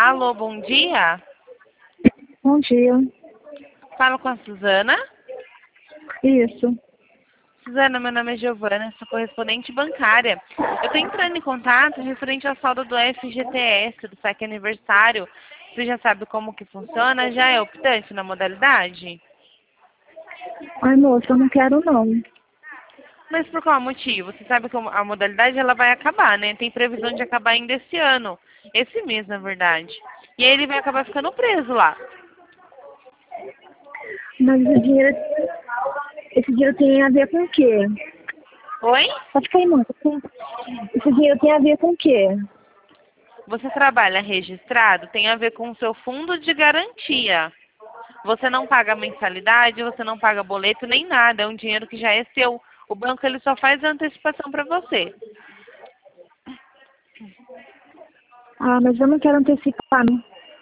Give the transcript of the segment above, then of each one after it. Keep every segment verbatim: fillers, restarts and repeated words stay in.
Alô, bom dia. Bom dia. Falo com a Suzana. Isso. Suzana, meu nome é Giovana, sou correspondente bancária. Eu estou entrando em contato referente ao saldo do F G T S, do saque aniversário. Você já sabe como que funciona? Já é optante na modalidade? Ai, moça, eu não quero não. Mas por qual motivo? Você sabe que a modalidade ela vai acabar, né? Tem previsão de acabar ainda esse ano. Esse mês, na verdade. E aí ele vai acabar ficando preso lá. Mas o dinheiro, esse dinheiro tem a ver com o quê? Oi? Pode cair, moça. Esse dinheiro tem a ver com o quê? Você trabalha registrado, tem a ver com o seu fundo de garantia. Você não paga mensalidade, você não paga boleto nem nada. É um dinheiro que já é seu. O banco ele só faz a antecipação para você. Ah, mas eu não quero antecipar, não.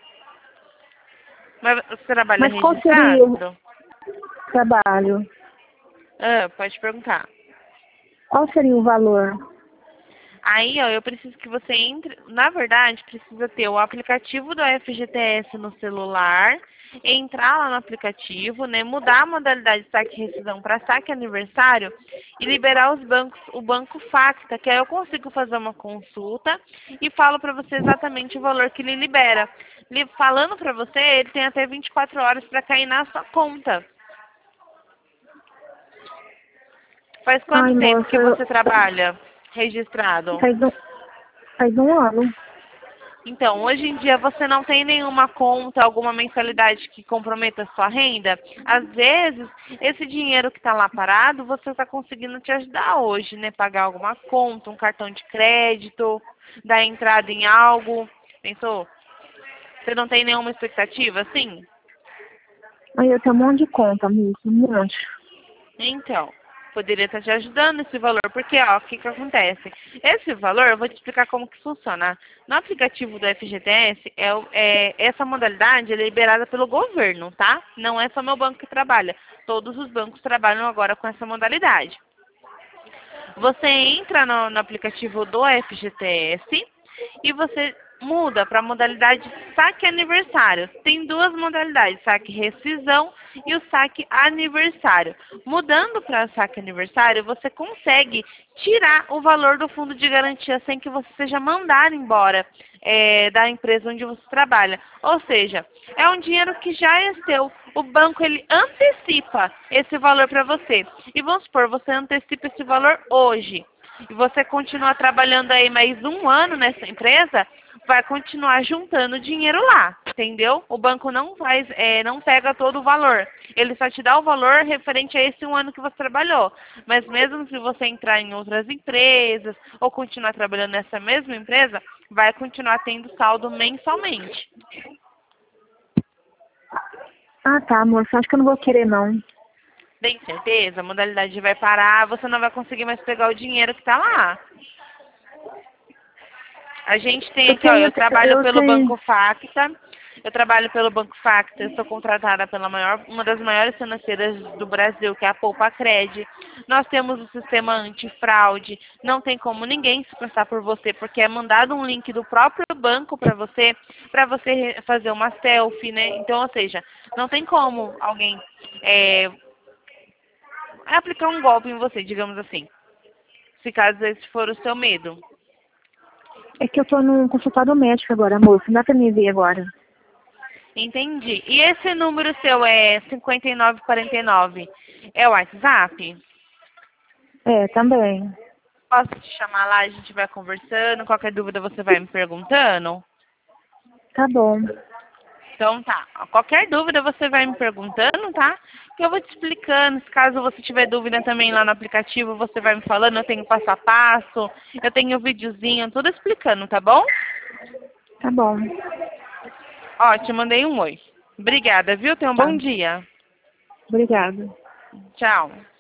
Mas você trabalha Mas qual seria o registrado? trabalho? Ah, pode perguntar. Qual seria o valor? Aí, ó, eu preciso que você entre. Na verdade, precisa ter o aplicativo do F G T S no celular, entrar lá no aplicativo, né? Mudar a modalidade de saque e rescisão para saque aniversário e liberar os bancos, o banco Facta, que aí eu consigo fazer uma consulta e falo para você exatamente o valor que ele libera. Li- Falando para você, ele tem até vinte e quatro horas para cair na sua conta. Faz Ai, quanto tempo moça, que eu... você trabalha registrado? faz, um... faz um ano. Então, hoje em dia você não tem nenhuma conta, alguma mensalidade que comprometa a sua renda? Às vezes, esse dinheiro que está lá parado, você está conseguindo te ajudar hoje, né? Pagar alguma conta, um cartão de crédito, dar entrada em algo. Pensou? Você não tem nenhuma expectativa, assim? Aí eu tenho um monte de conta, moça, um monte. Então, poderia estar te ajudando esse valor, porque ó, o que que acontece? Esse valor, eu vou te explicar como que funciona. No aplicativo do F G T S, é, o- é, essa modalidade é liberada pelo governo, tá? Não é só meu banco que trabalha. Todos os bancos trabalham agora com essa modalidade. Você entra no, no aplicativo do F G T S e você muda para a modalidade saque aniversário. Tem duas modalidades, saque rescisão e o saque aniversário. Mudando para saque aniversário, você consegue tirar o valor do fundo de garantia sem que você seja mandado embora é, da empresa onde você trabalha. Ou seja, é um dinheiro que já é seu. O banco ele antecipa esse valor para você. E vamos supor, você antecipa esse valor hoje. E você continua trabalhando aí mais um ano nessa empresa, vai continuar juntando dinheiro lá, entendeu? O banco não faz, é, não pega todo o valor. Ele só te dá o valor referente a esse um ano que você trabalhou. Mas mesmo se você entrar em outras empresas ou continuar trabalhando nessa mesma empresa, vai continuar tendo saldo mensalmente. Ah, tá, moça, acho que eu não vou querer, não. Tem certeza? A modalidade vai parar, você não vai conseguir mais pegar o dinheiro que está lá. A gente tem Eu aqui, ó, tenho, eu trabalho eu pelo tenho... Banco Facta. Eu trabalho pelo Banco Facta, eu sou contratada pela maior, uma das maiores financeiras do Brasil, que é a Poupa Cred. Nós temos o sistema antifraude, não tem como ninguém se passar por você, porque é mandado um link do próprio banco para você, para você re- fazer uma selfie, né? Então, ou seja, não tem como alguém é, aplicar um golpe em você, digamos assim, se caso esse for o seu medo. É que eu tô num consultório médico agora, moça, não dá pra me ver agora. Entendi. E esse número seu é cinquenta e nove quarenta e nove? É o WhatsApp? É, também. Posso te chamar lá, a gente vai conversando, qualquer dúvida você vai me perguntando? Tá bom. Então tá, qualquer dúvida você vai me perguntando, tá? Que eu vou te explicando, se caso você tiver dúvida também lá no aplicativo, você vai me falando, eu tenho passo a passo, eu tenho videozinho, tudo explicando, tá bom? Tá bom. Ó, te mandei um oi. Obrigada, viu? Tenha um Tá. bom dia. Obrigada. Tchau.